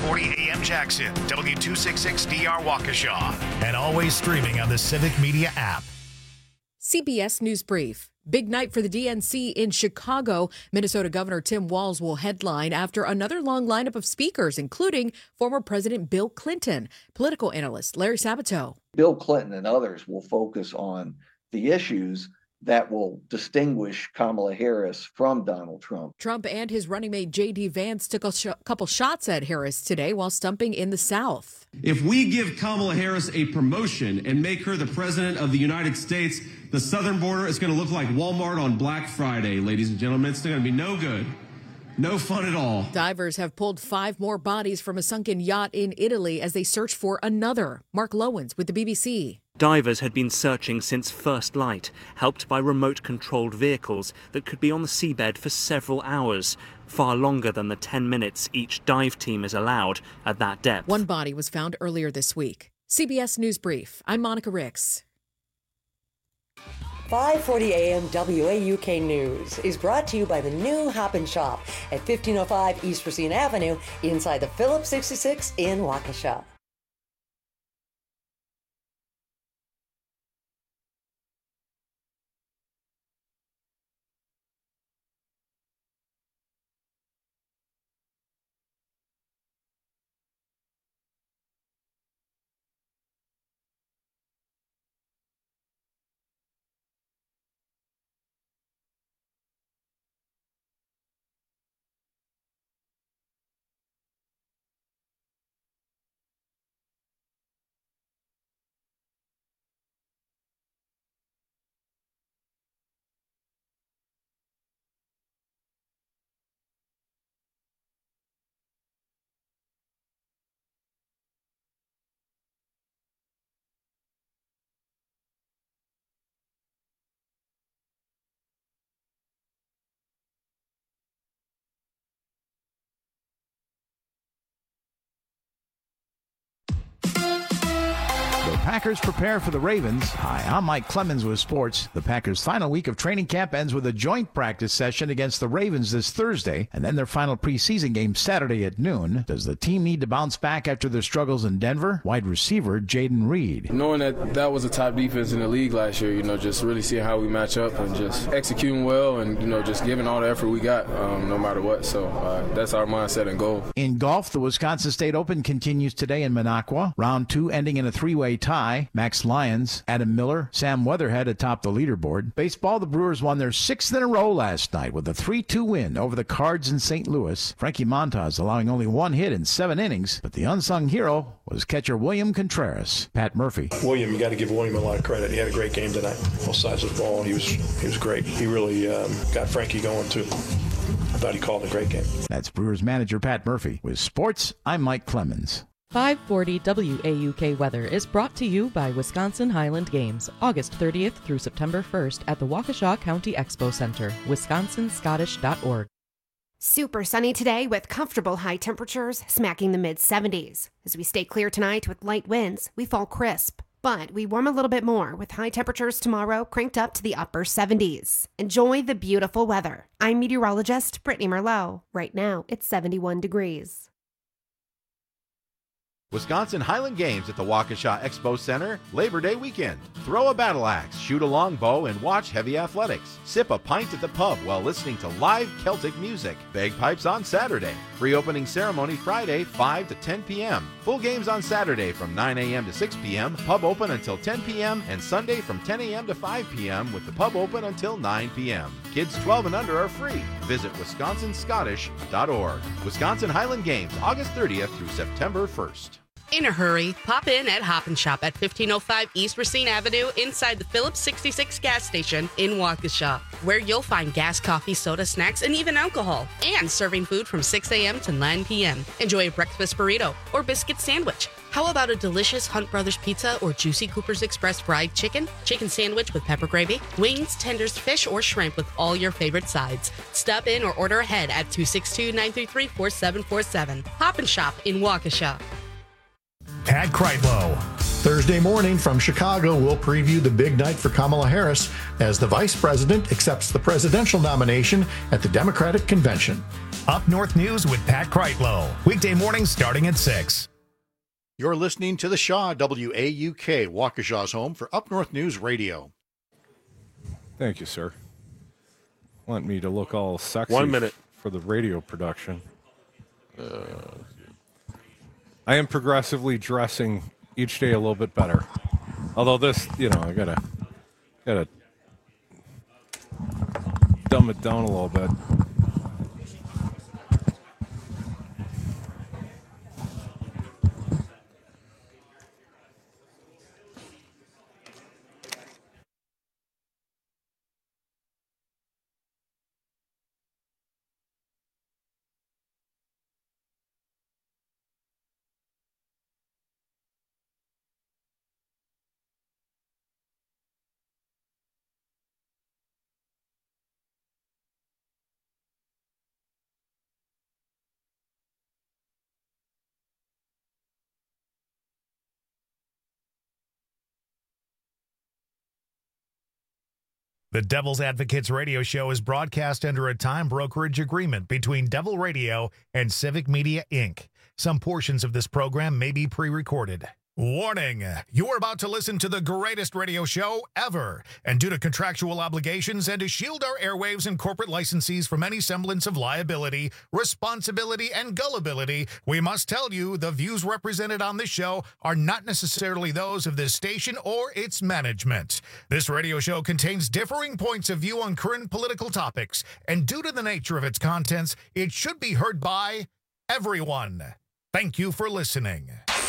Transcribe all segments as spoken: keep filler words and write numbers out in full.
forty A M Jackson, W two sixty-six D R Waukesha, and always streaming on the Civic Media app. C B S News Brief. Big night for the D N C in Chicago. Minnesota Governor Tim Walz will headline after another long lineup of speakers, including former President Bill Clinton. Political analyst Larry Sabato. Bill Clinton and others will focus on the issues that will distinguish Kamala Harris from Donald Trump. Trump and his running mate J D Vance took a sh- couple shots at Harris today while stumping in the South. If we give Kamala Harris a promotion and make her the president of the United States, the southern border is going to look like Walmart on Black Friday, ladies and gentlemen. It's going to be no good. No fun at all. Divers have pulled five more bodies from a sunken yacht in Italy as they search for another. Mark Lowens with the B B C. Divers had been searching since first light, helped by remote-controlled vehicles that could be on the seabed for several hours, far longer than the ten minutes each dive team is allowed at that depth. One body was found earlier this week. C B S News Brief. I'm Monica Ricks. five forty A M W A U K News is brought to you by the new Hop and Shop at fifteen oh five East Racine Avenue inside the Phillips sixty-six in Waukesha. Packers prepare for the Ravens. Hi, I'm Mike Clemens with sports. The Packers' final week of training camp ends with a joint practice session against the Ravens this Thursday, and then their final preseason game Saturday at noon. Does the team need to bounce back after their struggles in Denver? Wide receiver Jaden Reed. Knowing that that was a top defense in the league last year, you know, just really seeing how we match up and just executing well and, you know, just giving all the effort we got um, no matter what. So uh, that's our mindset and goal. In golf, the Wisconsin State Open continues today in Minocqua. Round two ending in a three-way tie. Max Lyons, Adam Miller, Sam Weatherhead atop the leaderboard. Baseball, the Brewers won their sixth in a row last night with a three two win over the Cards in Saint Louis. Frankie Montas allowing only one hit in seven innings, but the unsung hero was catcher William Contreras. Pat Murphy. William, you got to give William a lot of credit. He had a great game tonight. Both sides of the ball, and he was he was great. He really um, got Frankie going too. I thought he called a great game. That's Brewers manager Pat Murphy. With sports, I'm Mike Clemens. five forty W A U K weather is brought to you by Wisconsin Highland Games, August thirtieth through September first at the Waukesha County Expo Center, wisconsin scottish dot org. Super sunny today with comfortable high temperatures smacking the mid seventies. As we stay clear tonight with light winds, we fall crisp. But we warm a little bit more with high temperatures tomorrow cranked up to the upper seventies. Enjoy the beautiful weather. I'm meteorologist Brittany Merlot. Right now, it's seventy-one degrees. Wisconsin Highland Games at the Waukesha Expo Center, Labor Day weekend. Throw a battle axe, shoot a longbow, and watch heavy athletics. Sip a pint at the pub while listening to live Celtic music. Bagpipes on Saturday. Free opening ceremony Friday, five to ten p.m. Full games on Saturday from nine a.m. to six p.m. Pub open until ten p.m. and Sunday from ten a.m. to five p.m. with the pub open until nine p.m. Kids twelve and under are free. Visit wisconsin scottish dot org. Wisconsin Highland Games, August thirtieth through September first. In a hurry, pop in at Hop and Shop at fifteen oh five East Racine Avenue inside the Phillips sixty-six gas station in Waukesha, where you'll find gas, coffee, soda, snacks, and even alcohol, and serving food from six a.m. to nine p.m. Enjoy a breakfast burrito or biscuit sandwich. How about a delicious Hunt Brothers pizza or Juicy Cooper's Express fried chicken, chicken sandwich with pepper gravy, wings, tenders, fish, or shrimp with all your favorite sides? Stop in or order ahead at two six two, nine three three, four seven four seven. Hop and Shop in Waukesha. Pat Kreitlow. Thursday morning from Chicago, we'll preview the big night for Kamala Harris as the vice president accepts the presidential nomination at the Democratic Convention. Up North News with Pat Kreitlow. Weekday mornings starting at six. You're listening to The Shaw, W A U K, Waukesha's home for Up North News Radio. Thank you, sir. Want me to look all sexy One minute. for the radio production. Uh, I am progressively dressing each day a little bit better. Although this, you know, I gotta, gotta dumb it down a little bit. The Devil's Advocates radio show is broadcast under a time brokerage agreement between Devil Radio and Civic Media, Incorporated. Some portions of this program may be pre-recorded. Warning, you're about to listen to the greatest radio show ever. And due to contractual obligations and to shield our airwaves and corporate licensees from any semblance of liability, responsibility, and gullibility, we must tell you the views represented on this show are not necessarily those of this station or its management. This radio show contains differing points of view on current political topics, and due to the nature of its contents, it should be heard by everyone. Thank you for listening.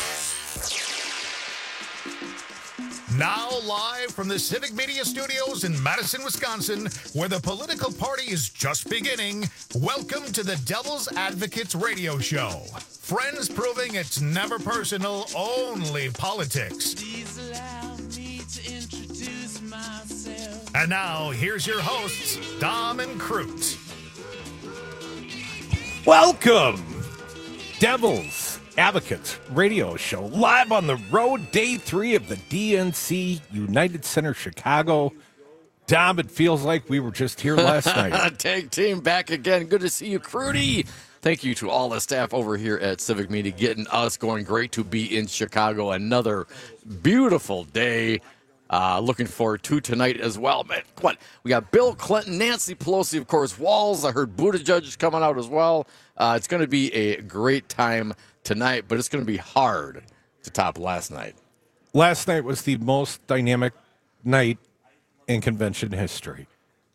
Now live from the Civic Media Studios in Madison, Wisconsin, where the political party is just beginning, welcome to the Devil's Advocates radio show. Friends proving it's never personal, only politics. Please allow me to introduce myself. And now, here's your hosts, Dom and Crute. Welcome, Devil's Advocates radio show, live on the road, day three of the D N C United Center Chicago. Dom, it feels like we were just here last night. Tag team back again. Good to see you, Crudy. Thank you to all the staff over here at Civic Media, getting us going. Great to be in Chicago. Another beautiful day. Uh, looking forward to tonight as well, man. What? We got Bill Clinton, Nancy Pelosi, of course, Walz. I heard Buttigieg is coming out as well. Uh, it's going to be a great time tonight, but it's going to be hard to top last night. Last night was the most dynamic night in convention history.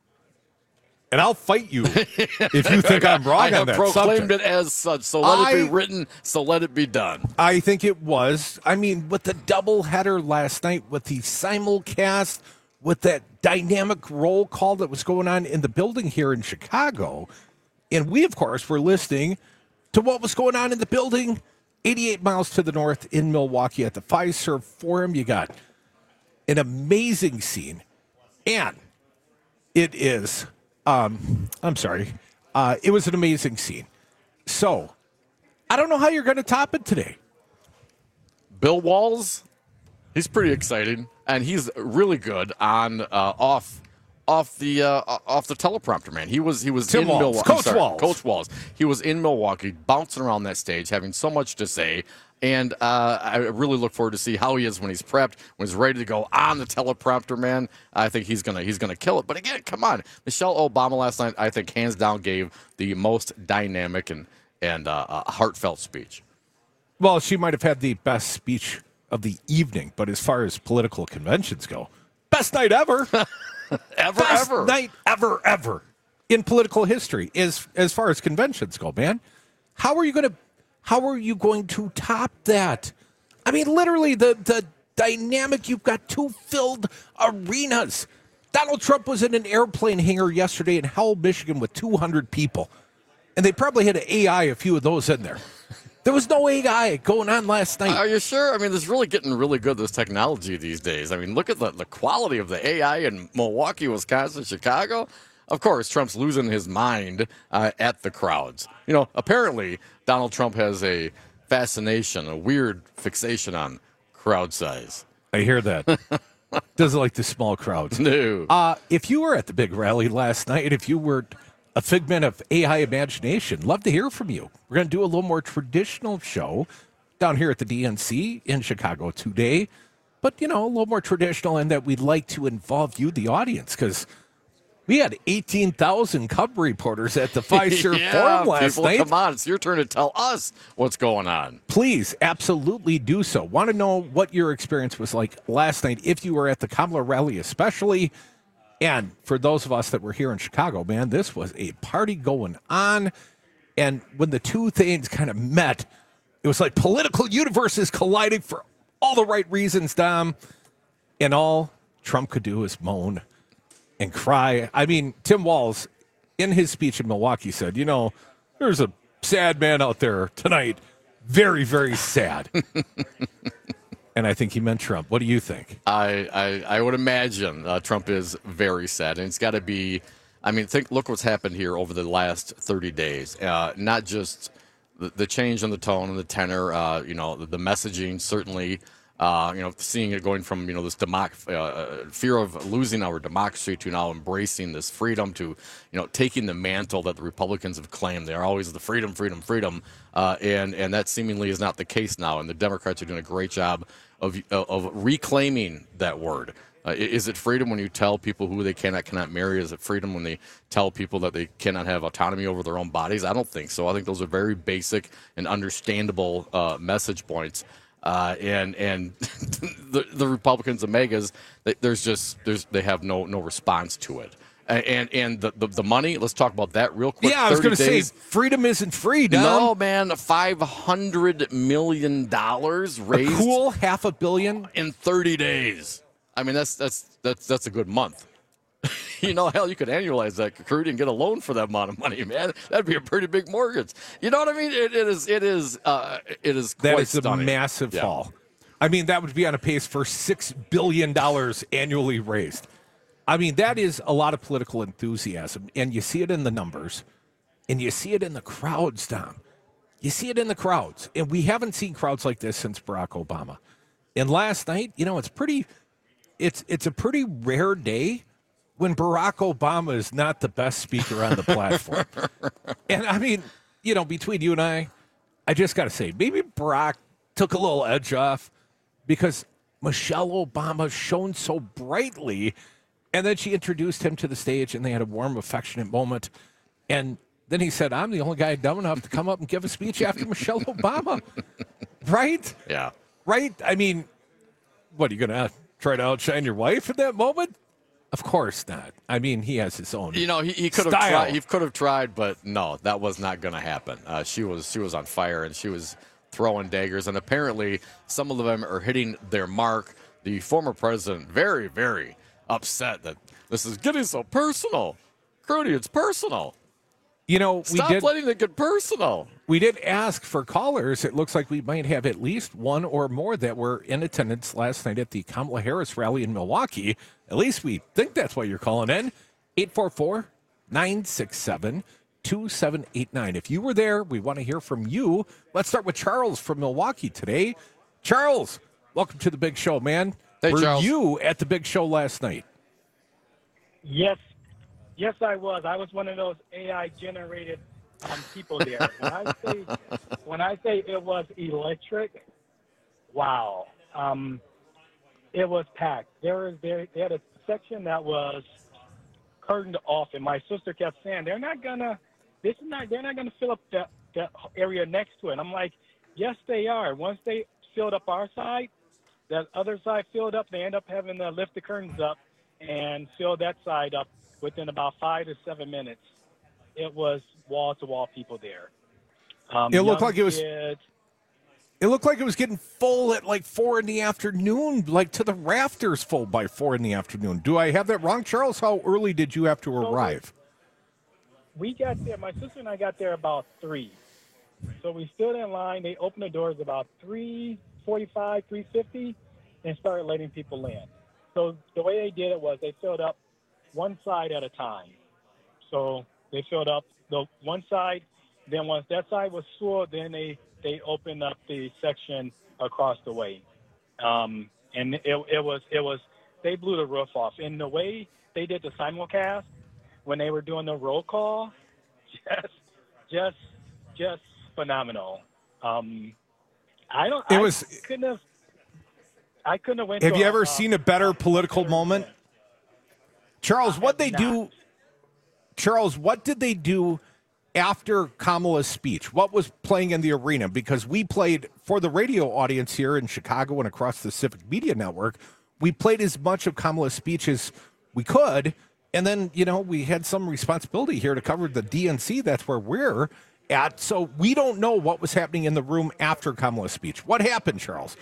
And I'll fight you if you think I'm wrong I have on that proclaimed subject. it as such, so let I, it be written, so let it be done. I think it was. I mean, with the doubleheader last night, with the simulcast, with that dynamic roll call that was going on in the building here in Chicago, and we, of course, were listening to what was going on in the building eighty-eight miles to the north in Milwaukee at the Fiserv Forum. You got an amazing scene, and it is... Um, I'm sorry. Uh, it was an amazing scene. So, I don't know how you're going to top it today. Bill Walz, he's pretty exciting, and he's really good on uh, off off the uh, off the teleprompter. Man, he was he was Tim in Walz. Milwaukee. Coach sorry, Walz. Coach Walz. He was in Milwaukee, bouncing around that stage, having so much to say. And uh, I really look forward to see how he is when he's prepped, when he's ready to go on the teleprompter, man. I think he's gonna he's gonna kill it. But again, come on, Michelle Obama last night, I think hands down gave the most dynamic and and uh, uh, heartfelt speech. Well, she might have had the best speech of the evening, but as far as political conventions go, best night ever, ever, best ever, night ever, ever in political history. As as far as conventions go, man, how are you gonna? How are you going to top that? I mean, literally, the, the dynamic, you've got two filled arenas. Donald Trump was in an airplane hangar yesterday in Howell, Michigan with two hundred people. And they probably had an A I, a few of those in there. There was no A I going on last night. Are you sure? I mean, this is really getting really good, this technology these days. I mean, look at the, the quality of the A I in Milwaukee, Wisconsin, Chicago. Of course, Trump's losing his mind uh, at the crowds. You know, apparently Donald Trump has a fascination, a weird fixation on crowd size. I hear that. Doesn't like the small crowds. No. Uh, if you were at the big rally last night, if you were a figment of A I imagination. Love to hear from you. We're going to do a little more traditional show down here at the D N C in Chicago today. But, you know, a little more traditional in that we'd like to involve you, the audience, because we had eighteen thousand Cub reporters at the Fiserv yeah, Forum last people, night. Come on, it's your turn to tell us what's going on. Please, absolutely do so. Want to know what your experience was like last night, if you were at the Kamala rally especially. And for those of us that were here in Chicago, man, this was a party going on. And when the two things kind of met, it was like political universes colliding for all the right reasons, Dom. And all Trump could do was moan and cry. I mean, Tim Walz, in his speech in Milwaukee, said, you know, there's a sad man out there tonight. Very, very sad. And I think he meant Trump. What do you think? I I, I would imagine uh, Trump is very sad. And it's got to be, I mean, think look what's happened here over the last thirty days. Uh, not just the, the change in the tone and the tenor, uh, you know, the, the messaging, certainly. Uh, you know, seeing it going from, you know, this democ- uh, fear of losing our democracy to now embracing this freedom, to, you know, taking the mantle that the Republicans have claimed. They're always the freedom, freedom, freedom. Uh, and, and that seemingly is not the case now. And the Democrats are doing a great job of, of reclaiming that word. Uh, is it freedom when you tell people who they cannot, cannot marry? Is it freedom when they tell people that they cannot have autonomy over their own bodies? I don't think so. I think those are very basic and understandable uh, message points. Uh, and and the, the Republicans, the megas, they, there's just there's they have no no response to it. And and the, the, the money, let's talk about that real quick. Yeah, I was going to say freedom isn't free. Dom. No, man, five hundred million dollars raised, a cool half a billion in thirty days. I mean, that's that's that's that's a good month. You know, hell, you could annualize that, Crudy, and get a loan for that amount of money, man. That'd be a pretty big mortgage. You know what I mean? It, it is. It is. Uh, it is. Quite that is stunning. a massive yeah. fall. I mean, that would be on a pace for six billion dollars annually raised. I mean, that is a lot of political enthusiasm, and you see it in the numbers, and you see it in the crowds, Dom. You see it in the crowds, and we haven't seen crowds like this since Barack Obama. And last night, you know, it's pretty. It's it's a pretty rare day when Barack Obama is not the best speaker on the platform. And I mean, you know, between you and I, I just got to say, maybe Barack took a little edge off because Michelle Obama shone so brightly, and then she introduced him to the stage, and they had a warm, affectionate moment. And then he said, I'm the only guy dumb enough to come up and give a speech after Michelle Obama. Right? Yeah. Right? I mean, what, are you going to try to outshine your wife in that moment? Of course not. I mean, he has his own. You know, he, he could have tried. He could have tried, but no, that was not going to happen. Uh, she was she was on fire, and she was throwing daggers, and apparently some of them are hitting their mark. The former president very very upset that this is getting so personal. Crudy, it's personal. You know, we Stop did, letting it get personal. We did ask for callers. It looks like we might have at least one or more that were in attendance last night at the Kamala Harris rally in Milwaukee. At least we think that's why you're calling in. eight four four, nine six seven, two seven eight nine. If you were there, we want to hear from you. Let's start with Charles from Milwaukee today. Charles, welcome to the big show, man. Hey, were Charles. you at the big show last night? Yes. Yes, I was. I was one of those A I-generated um, people there. When I say when I say it was electric, wow. Um, it was packed. There was there they had a section that was curtained off, and my sister kept saying they're not gonna. This is not. They're not gonna fill up that that area next to it. I'm like, yes, they are. Once they filled up our side, that other side filled up. They end up having to lift the curtains up and fill that side up within about five to seven minutes. It was wall-to-wall people there. Um, It looked like it was- kids. It looked like it was getting full at like four in the afternoon, like to the rafters full by four in the afternoon. Do I have that wrong, Charles? How early did you have to arrive? We got there, my sister and I got there about three. So we stood in line. They opened the doors about three forty-five, three fifty, and started letting people in. So the way they did it was they filled up one side at a time. So they filled up the one side. Then once that side was full, then they, they opened up the section across the way. Um, and it, it was, it was, they blew the roof off. And the way they did the simulcast, when they were doing the roll call, just, just, just phenomenal. Um, I don't. It I was. Couldn't have. I couldn't have went. Have to you a, ever uh, seen a better political moment? Charles, what they do, Charles, what did they do after Kamala's speech? What was playing in the arena? Because we played, for the radio audience here in Chicago and across the Civic Media Network, we played as much of Kamala's speech as we could. And then, you know, we had some responsibility here to cover the D N C. That's where we're at. So we don't know what was happening in the room after Kamala's speech. What happened, Charles?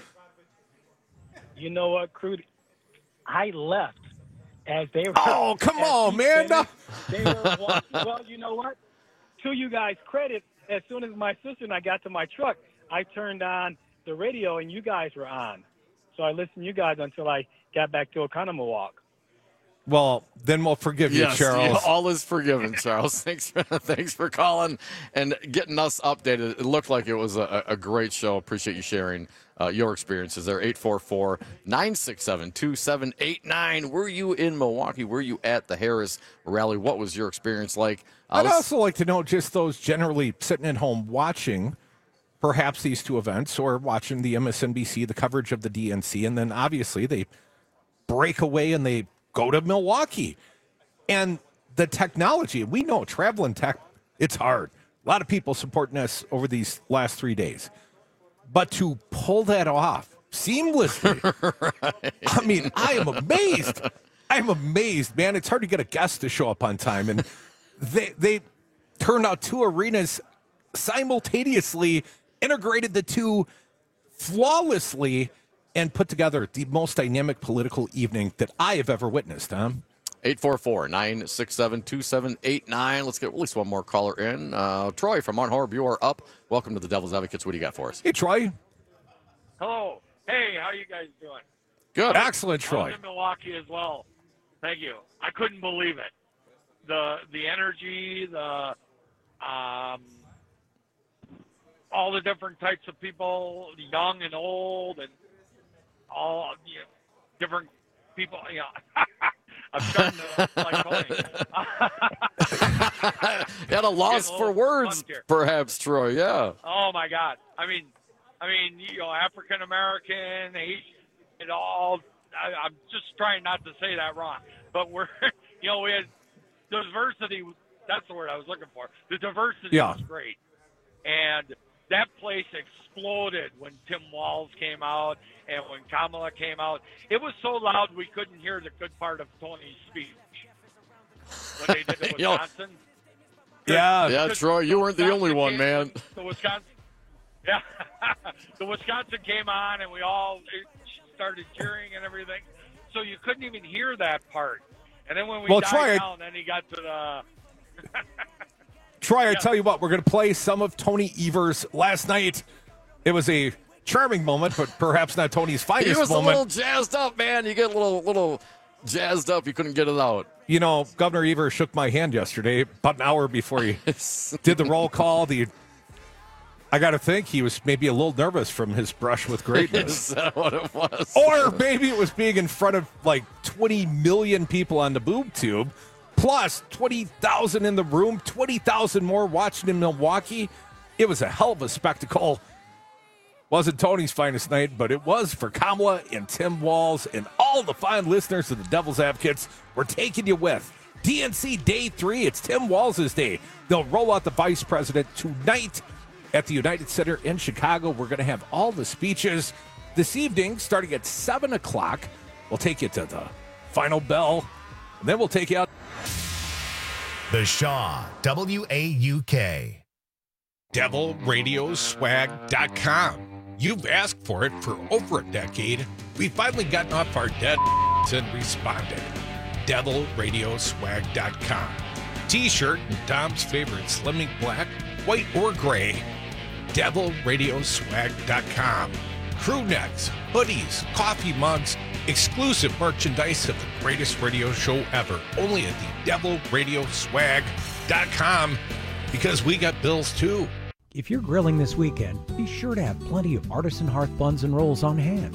You know what, Crude? I left as they were. Oh, come on, man. Finished, they were walking. Well, you know what? To you guys' credit, as soon as my sister and I got to my truck, I turned on the radio and you guys were on. So I listened to you guys until I got back to Oconomowoc. Well, then we'll forgive you, yes, Charles. Yeah, all is forgiven, Charles. Thanks, for, thanks for calling and getting us updated. It looked like it was a, a great show. Appreciate you sharing uh, your experiences there. eight four four, nine six seven, two seven eight nine. Were you in Milwaukee? Were you at the Harris rally? What was your experience like? Uh, I'd also like to know just those generally sitting at home watching perhaps these two events or watching the M S N B C, the coverage of the D N C, and then obviously they break away and they go to Milwaukee. And the technology, we know traveling tech, it's hard. A lot of people supporting us over these last three days. But to pull that off seamlessly, right. I mean, I am amazed. I am amazed, man. It's hard to get a guest to show up on time. And they, they turned out two arenas simultaneously, integrated the two flawlessly, and put together the most dynamic political evening that I have ever witnessed, huh? eight four four, nine six seven, two seven eight nine. Let's get at least one more caller in. Uh, Troy from Mount Horeb, you are up. Welcome to the Devil's Advocates. What do you got for us? Hey, Troy. Hello. Hey, how you guys doing? Good. Excellent, Troy. I was in Milwaukee as well. Thank you. I couldn't believe it. The the energy, the um, all the different types of people, young and old, and all you know, different people. You know, I'm starting to like Tony. You had a loss for words, perhaps, Troy. Yeah. Oh my God. I mean, I mean, you know, African American, Asian, it all. I, I'm just trying not to say that wrong, but we're, you know, we had diversity. That's the word I was looking for. The diversity yeah. was great, and that place exploded when Tim Walz came out and when Kamala came out. It was so loud we couldn't hear the good part of Tony's speech when they did the Wisconsin. Yeah, yeah, Troy, you weren't the only one, man. The Wisconsin, yeah, the Wisconsin came on and we all started cheering and everything. So you couldn't even hear that part. And then when we well, died Troy, down, then he got to the. Troy, I tell you what, we're going to play some of Tony Evers last night. It was a charming moment, but perhaps not Tony's finest moment. He was moment. a little jazzed up, man. You get a little, little jazzed up. You couldn't get it out. You know, Governor Evers shook my hand yesterday, about an hour before he did the roll call. The I got to think he was maybe a little nervous from his brush with greatness. Is that what it was? Or maybe it was being in front of like twenty million people on the boob tube. Plus twenty thousand in the room, twenty thousand more watching in Milwaukee. It was a hell of a spectacle. Wasn't Tony's finest night, but it was for Kamala and Tim Walz and all the fine listeners of the Devil's Advocates. We're taking you with D N C Day three. It's Tim Walz's day. They'll roll out the vice president tonight at the United Center in Chicago. We're going to have all the speeches this evening starting at seven o'clock. We'll take you to the final bell, and then we'll take you out. The Shaw, W A U K. Devil Radio Swag dot com. You've asked for it for over a decade. We've finally gotten off our dead and responded. Devil Radio Swag dot com. T-shirt and Tom's favorite Slimming Black, white or gray. Devil Radio Swag dot com. Crew necks, hoodies, coffee mugs, exclusive merchandise of the greatest radio show ever. Only at the Devil Radio Swag dot com, because we got bills too. If you're grilling this weekend, be sure to have plenty of Artisan Hearth buns and rolls on hand.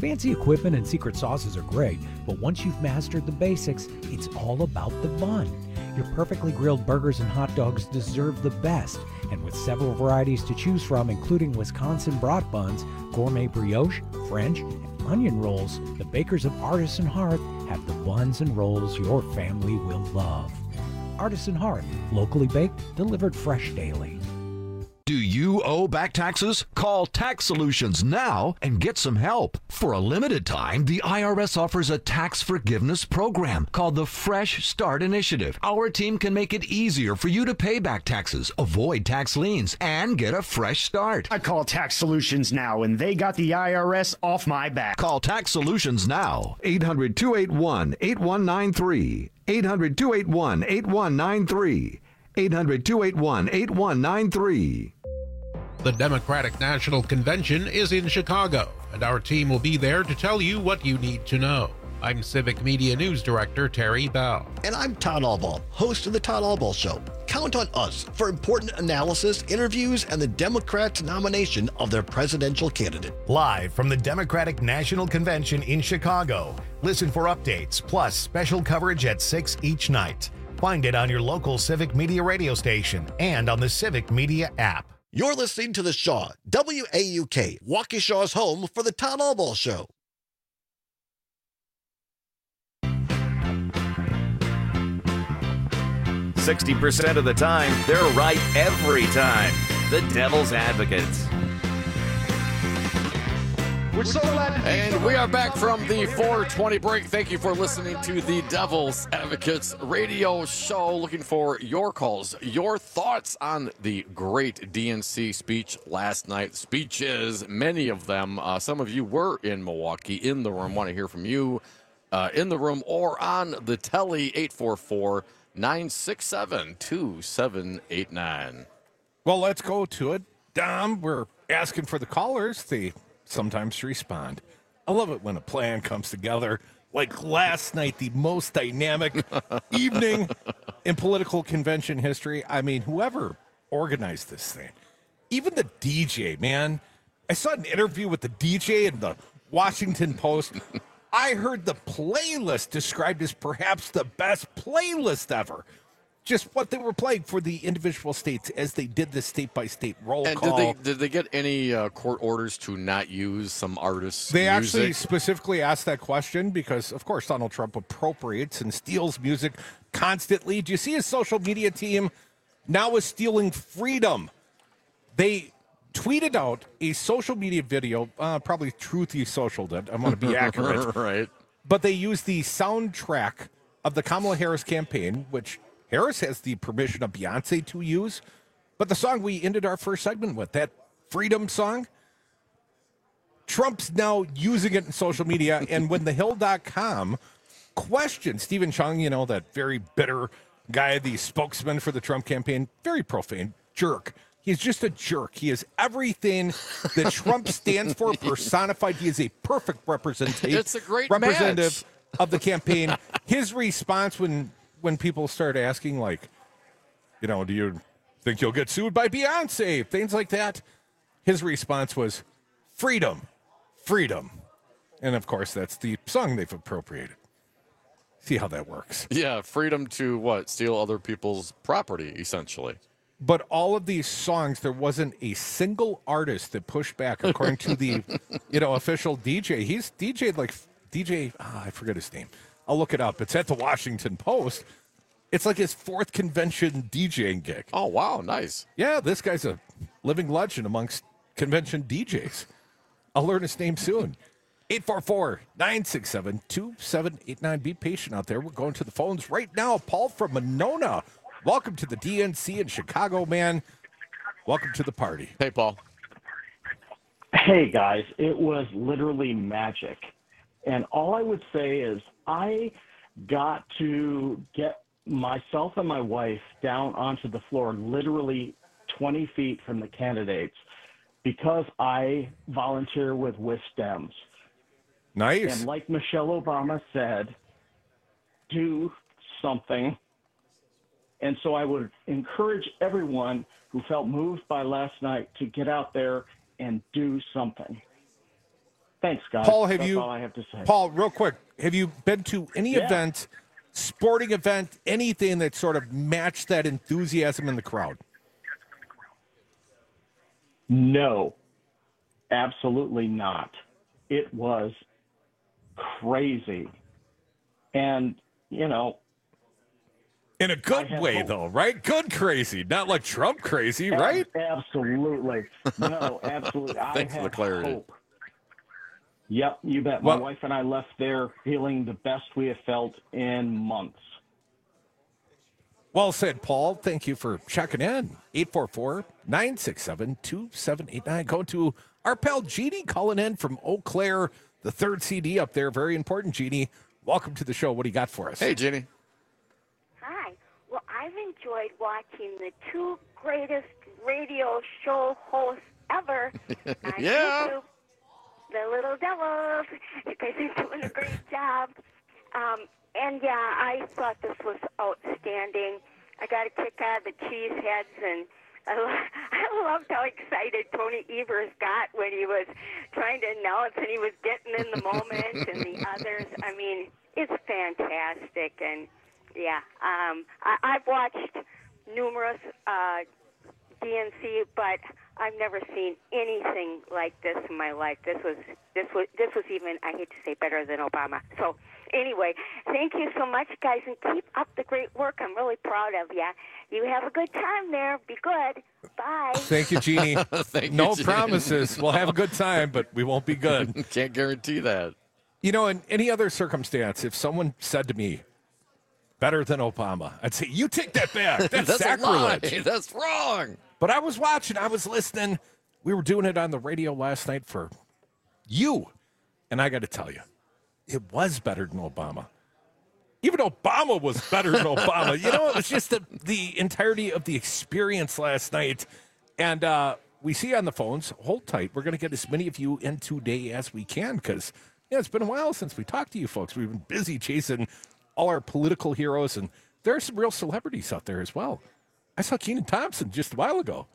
Fancy equipment and secret sauces are great, but once you've mastered the basics, it's all about the bun. Your perfectly grilled burgers and hot dogs deserve the best, and with several varieties to choose from, including Wisconsin brat buns, gourmet brioche, French, and onion rolls, the bakers of Artisan Hearth have the buns and rolls your family will love. Artisan Hearth, locally baked, delivered fresh daily. Do you owe back taxes? Call Tax Solutions now and get some help. For a limited time, the I R S offers a tax forgiveness program called the Fresh Start Initiative. Our team can make it easier for you to pay back taxes, avoid tax liens, and get a fresh start. I call Tax Solutions now, and they got the I R S off my back. Call Tax Solutions now. eight hundred, two eight one, eight one nine three. eight hundred, two eight one, eight one nine three. eight hundred, two eight one, eight one nine three. The Democratic National Convention is in Chicago, and our team will be there to tell you what you need to know. I'm Civic Media News Director Terry Bell. And I'm Todd Albaugh, host of The Todd Albaugh Show. Count on us for important analysis, interviews, and the Democrats' nomination of their presidential candidate. Live from the Democratic National Convention in Chicago. Listen for updates, plus special coverage at six each night. Find it on your local Civic Media radio station and on the Civic Media app. You're listening to The Shaw, W A U K, Waukesha's home for The Todd Albaugh Show. sixty percent of the time, they're right every time. The Devil's Advocates. We're so glad to and we are back from the four twenty break. Thank you for listening to the Devil's Advocates radio show. Looking for your calls, your thoughts on the great D N C speech last night. Speeches, many of them. Uh, some of you were in Milwaukee, in the room. Want to hear from you uh, in the room or on the telly, eight four four, nine six seven, two seven eight nine. Well, let's go to it. Dom, we're asking for the callers. They sometimes respond. I love it when a plan comes together. Like last night, the most dynamic evening in political convention history. I mean, whoever organized this thing, even the D J, man. I saw an interview with the D J in the Washington Post. I heard the playlist described as perhaps the best playlist ever. Just what they were playing for the individual states as they did this state-by-state roll and call. Did they, did they get any uh, court orders to not use some artists' They music? actually specifically asked that question because, of course, Donald Trump appropriates and steals music constantly. Do you see his social media team now is stealing freedom? They tweeted out a social media video, uh, probably Truthy socialed it. I want to be accurate. Right. But they used the soundtrack of the Kamala Harris campaign, which Harris has the permission of Beyonce to use. But the song we ended our first segment with, that Freedom song, Trump's now using it in social media. And when the hill dot com questioned Stephen Chung, you know, that very bitter guy, the spokesman for the Trump campaign, very profane, jerk. He's just a jerk. He is everything that Trump stands for personified. He is a perfect representative. It's a great representative match. of the campaign. His response when when people start asking, like, you know, do you think you'll get sued by Beyonce? Things like that. His response was, freedom, freedom. And, of course, that's the song they've appropriated. See how that works. Yeah, freedom to what? Steal other people's property, essentially. But all of these songs, there wasn't a single artist that pushed back, according to the, you know, official D J. He's D J'd like D J. Oh, I forget his name. I'll look it up. It's at the Washington Post. It's like his fourth convention DJing gig. Oh wow, nice. Yeah, this guy's a living legend amongst convention D Js. I'll learn his name soon. eight four four, nine six seven, two seven eight nine. Be patient out there. We're going to the phones right now. Paul from Monona. Welcome to the D N C in Chicago, man. Welcome to the party. Hey, Paul. Hey, guys. It was literally magic. And all I would say is I got to get myself and my wife down onto the floor literally twenty feet from the candidates because I volunteer with WisDems. Nice. And like Michelle Obama said, do something. And so I would encourage everyone who felt moved by last night to get out there and do something. Thanks, guys. Paul, have That's you? all I have to say. Paul, real quick, have you been to any Yeah. event, sporting event, anything that sort of matched that enthusiasm in the crowd? No, absolutely not. It was crazy. And, you know. In a good way, hope. though, right? Good crazy, not like Trump crazy, Ab- right? Absolutely. No, absolutely. Thanks I for had the clarity. hope. Yep, you bet. My Well- wife and I left there feeling the best we have felt in months. Well said, Paul. Thank you for checking in. eight four four, nine six seven, two seven eight nine. Go to our pal Jeannie calling in from Eau Claire, the third C D up there. Very important, Jeannie. Welcome to the show. What do you got for us? Hey, Jeannie. Hi. Well, I've enjoyed watching the two greatest radio show hosts ever on Yeah. YouTube, the Little Devils. You guys are doing a great job. Um, and yeah, I thought this was outstanding. I got a kick out of the cheeseheads, and I, lo- I loved how excited Tony Evers got when he was trying to announce and he was getting in the moment, and the others. I mean, it's fantastic, and yeah, um, I, I've watched numerous uh, D N C, but I've never seen anything like this in my life. This was this was this was even, I hate to say, better than Obama. So anyway, thank you so much, guys, and keep up the great work. I'm really proud of you. You have a good time there. Be good. Bye. Thank you, Jeannie. Thank you, no Jeannie. promises. We'll have a good time, but we won't be good. Can't guarantee that. You know, in any other circumstance, if someone said to me, better than Obama, I'd say, you take that back. That's, That's sacrilege. a lie. That's wrong. But I was watching, I was listening. We were doing it on the radio last night for you. And I got to tell you, it was better than Obama. Even Obama was better than Obama. You know, it was just the, the entirety of the experience last night. And uh, we see on the phones, hold tight. We're going to get as many of you in today as we can because, yeah, it's been a while since we talked to you folks. We've been busy chasing all our political heroes, and there are some real celebrities out there as well. I saw Kenan Thompson just a while ago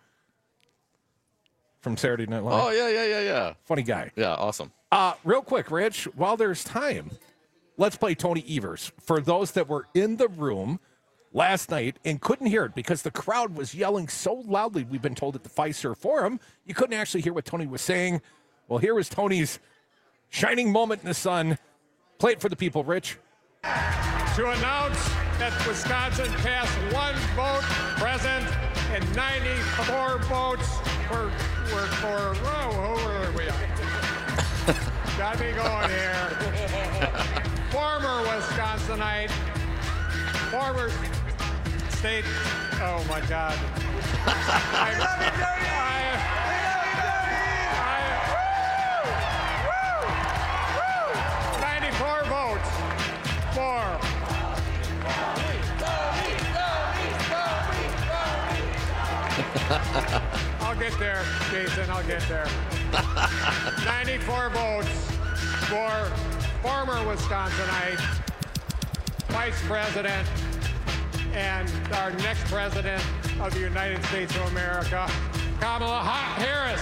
from Saturday Night Live. Oh, yeah, yeah, yeah, yeah. Funny guy. Yeah, awesome. Uh, real quick, Rich, while there's time, let's play Tony Evers. For those that were in the room last night and couldn't hear it because the crowd was yelling so loudly, we've been told at the Fiserv Forum, you couldn't actually hear what Tony was saying. Well, here was Tony's shining moment in the sun. Play it for the people, Rich. To announce that Wisconsin passed one vote present and ninety-four votes were, were for, whoa, who were we on? Got me going here. Former Wisconsinite, former state, oh my God. I, we love you, Tony! I, I, ninety-four votes for. I'll get there, Jason. I'll get there. ninety-four votes for former Wisconsinite, Vice President, and our next President of the United States of America, Kamala Harris.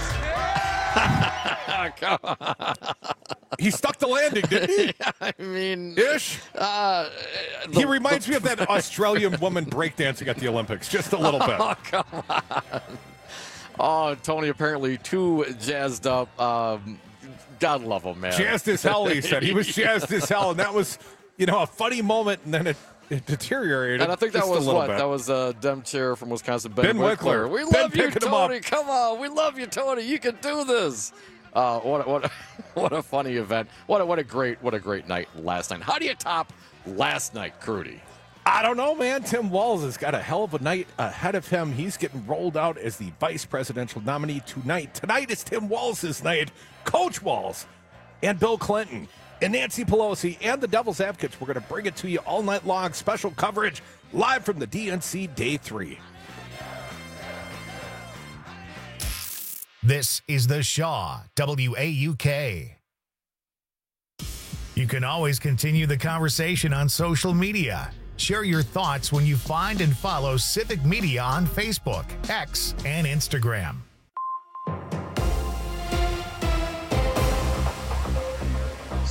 Come on. He stuck the landing, didn't he? I mean, Ish. Uh, he reminds me of that Australian woman breakdancing at the Olympics, just a little bit. Oh, come on. Oh, Tony apparently too jazzed up. Um, God love him, man. Jazzed as hell, he said. He was jazzed as hell, and that was, you know, a funny moment, and then it, it deteriorated. And I think that just was a little what? bit. That was uh, Dem Chair from Wisconsin, Ben, Ben Wickler. Wickler. We Ben love you, picking him up. Tony. Come on. We love you, Tony. You can do this. Uh, what, a, what, a, what a funny event. What a, what a great what a great night last night. How do you top last night, Crudy? I don't know, man. Tim Walz has got a hell of a night ahead of him. He's getting rolled out as the vice presidential nominee tonight. Tonight is Tim Walz's night. Coach Walz and Bill Clinton and Nancy Pelosi and the Devil's Advocates. We're going to bring it to you all night long. Special coverage live from the D N C Day three. This is the Shaw, W A U K. You can always continue the conversation on social media. Share your thoughts when you find and follow Civic Media on Facebook, X, and Instagram.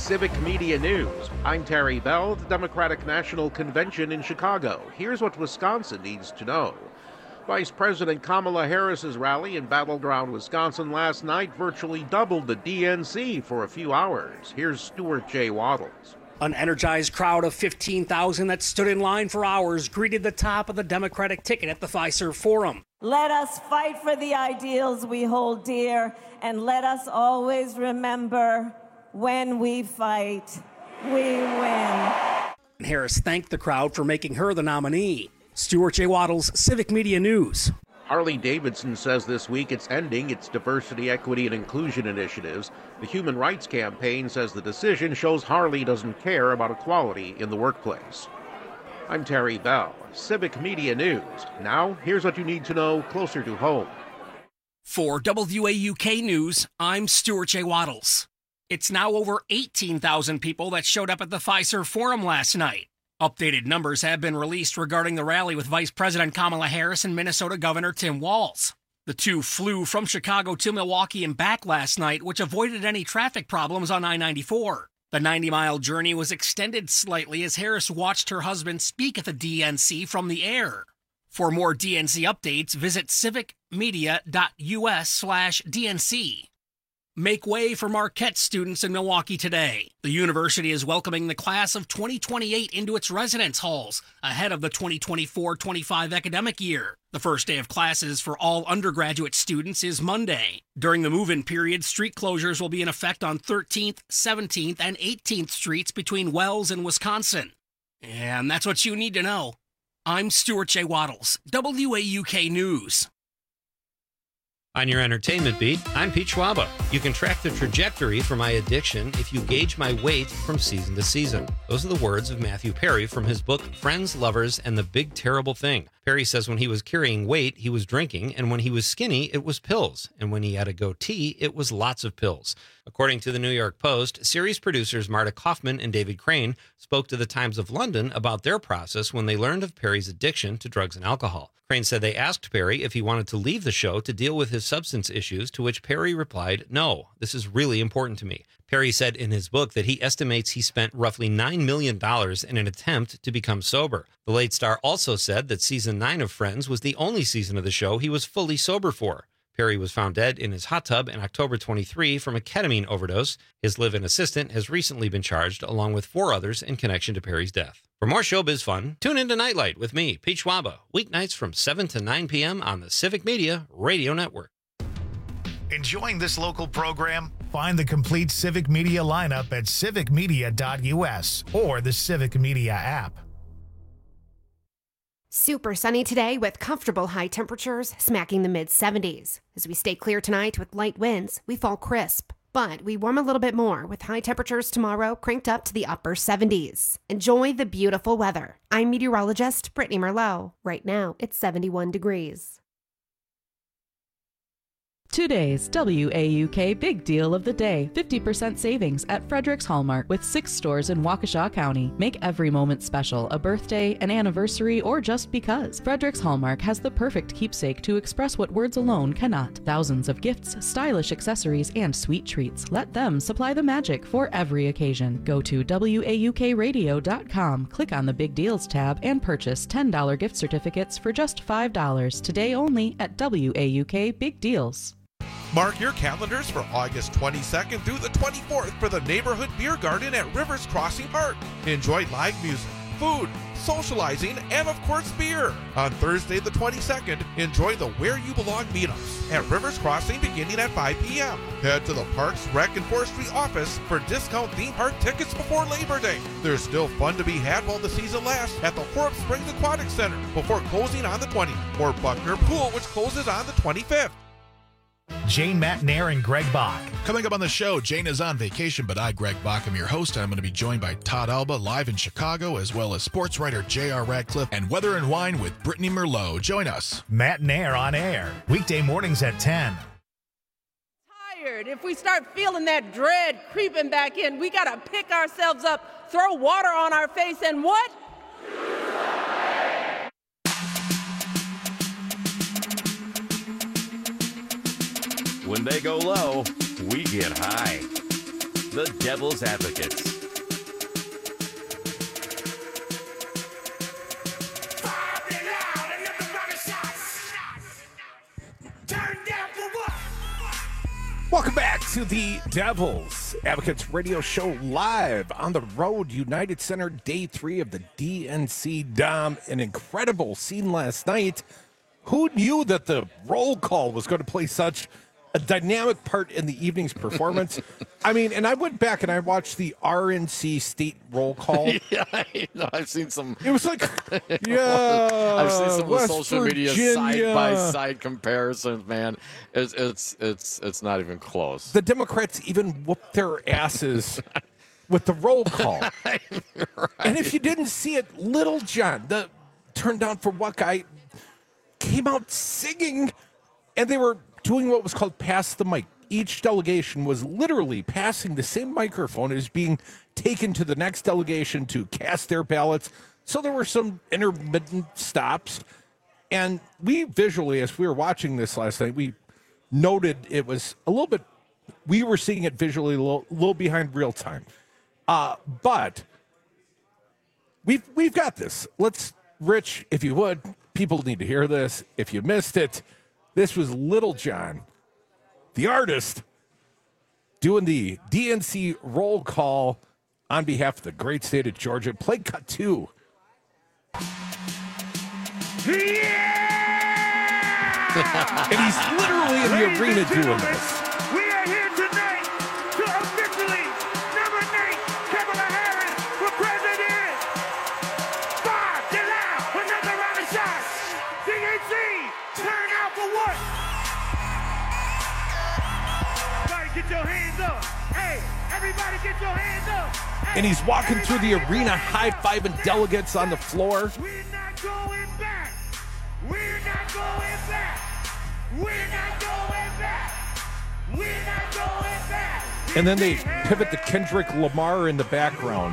Civic Media News. I'm Terry Bell, the Democratic National Convention in Chicago. Here's what Wisconsin needs to know. Vice President Kamala Harris's rally in Battleground, Wisconsin last night virtually doubled the D N C for a few hours. Here's Stuart J. Waddles. An energized crowd of fifteen thousand that stood in line for hours greeted the top of the Democratic ticket at the Fiserv Forum. Let us fight for the ideals we hold dear, and let us always remember, when we fight, we win. Harris thanked the crowd for making her the nominee. Stuart J. Waddles, Civic Media News. Harley-Davidson says this week it's ending its diversity, equity, and inclusion initiatives. The Human Rights Campaign says the decision shows Harley doesn't care about equality in the workplace. I'm Terry Bell, Civic Media News. Now, here's what you need to know closer to home. For W A U K News, I'm Stuart J. Waddles. It's now over eighteen thousand people that showed up at the Fiserv Forum last night. Updated numbers have been released regarding the rally with Vice President Kamala Harris and Minnesota Governor Tim Walz. The two flew from Chicago to Milwaukee and back last night, which avoided any traffic problems on I ninety-four. The ninety-mile journey was extended slightly as Harris watched her husband speak at the D N C from the air. For more D N C updates, visit civicmedia.us slash DNC. Make way for Marquette students in Milwaukee today. The university is welcoming the class of twenty twenty-eight into its residence halls ahead of the twenty twenty-four twenty-five academic year. The first day of classes for all undergraduate students is Monday. During the move-in period, street closures will be in effect on thirteenth, seventeenth, and eighteenth streets between Wells and Wisconsin. And that's what you need to know. I'm Stuart J. Waddles, W A U K News. On your entertainment beat, I'm Pete Schwaba. You can track the trajectory for my addiction if you gauge my weight from season to season. Those are the words of Matthew Perry from his book, Friends, Lovers, and the Big Terrible Thing. Perry says when he was carrying weight, he was drinking, and when he was skinny, it was pills. And when he had a goatee, it was lots of pills. According to the New York Post, series producers Marta Kaufman and David Crane spoke to the Times of London about their process when they learned of Perry's addiction to drugs and alcohol. Crane said they asked Perry if he wanted to leave the show to deal with his substance issues, to which Perry replied, "No, this is really important to me." Perry said in his book that he estimates he spent roughly nine million dollars in an attempt to become sober. The late star also said that season nine of Friends was the only season of the show he was fully sober for. Perry was found dead in his hot tub in October twenty-three from a ketamine overdose. His live-in assistant has recently been charged, along with four others, in connection to Perry's death. For more showbiz fun, tune in to Nightlight with me, Pete Schwaba, weeknights from seven to nine p.m. on the Civic Media Radio Network. Enjoying this local program? Find the complete Civic Media lineup at civic media dot u s or the Civic Media app. Super sunny today with comfortable high temperatures smacking the mid seventies. As we stay clear tonight with light winds, we fall crisp. But we warm a little bit more with high temperatures tomorrow cranked up to the upper seventies. Enjoy the beautiful weather. I'm meteorologist Brittany Merlot. Right now, it's seventy-one degrees. Today's W A U K Big Deal of the Day. fifty percent savings at Frederick's Hallmark with six stores in Waukesha County. Make every moment special, a birthday, an anniversary, or just because. Frederick's Hallmark has the perfect keepsake to express what words alone cannot. Thousands of gifts, stylish accessories, and sweet treats. Let them supply the magic for every occasion. Go to W A U K radio dot com, click on the Big Deals tab, and purchase ten dollars gift certificates for just five dollars. Today only at W A U K Big Deals. Mark your calendars for August twenty-second through the twenty-fourth for the Neighborhood Beer Garden at Rivers Crossing Park. Enjoy live music, food, socializing, and of course beer. On Thursday the twenty-second, enjoy the Where You Belong meetups at Rivers Crossing beginning at five p.m. Head to the Parks, Rec, and Forestry office for discount theme park tickets before Labor Day. There's still fun to be had while the season lasts at the Horeb Springs Aquatic Center before closing on the twentieth, or Buckner Pool, which closes on the twenty-fifth. Jane Matnair and Greg Bach. Coming up on the show, Jane is on vacation, but I, Greg Bach, am your host. I'm going to be joined by Todd Alba live in Chicago, as well as sports writer J R. Radcliffe and Weather and Wine with Brittany Merlot. Join us. Matnair on air, weekday mornings at ten. Tired. If we start feeling that dread creeping back in, we got to pick ourselves up, throw water on our face, and what? When they go low, we get high. the Devil's Advocates. Welcome back to the Devil's Advocates Radio Show live on the road, United Center, day three of the D N C Dom. An incredible scene last night. Who knew that the roll call was going to play such a dynamic part in the evening's performance? I mean, and I went back and I watched the R N C state roll call. Yeah, I know. I've seen some. It was like, yeah. I've seen some West of the social Virginia. media side by side comparisons. Man, it's it's it's it's not even close. The Democrats even whooped their asses with the roll call. Right. And if you didn't see it, Little John, the turned down for what guy, came out singing, and they were doing what was called pass the mic. Each delegation was literally passing the same microphone as being taken to the next delegation to cast their ballots. So there were some intermittent stops. And we visually, as we were watching this last night, we noted it was a little bit, we were seeing it visually a little, little behind real time. Uh, but we've, we've got this. Let's, Rich, if you would, people need to hear this. If you missed it, this was Little John, the artist, doing the D N C roll call on behalf of the great state of Georgia. Play cut two. Yeah! And he's literally in the arena doing this. We are here tonight to officially nominate Kamala Harris for president. Five, get out, another round of shots. D N C, turn out for what? Everybody get your hands up. Hey, everybody get your hands up. Hey, And he's walking through the arena, high-fiving delegates on the floor. We're not going back. We're not going back. We're not going back. We're not going back. And then they pivot to Kendrick Lamar in the background.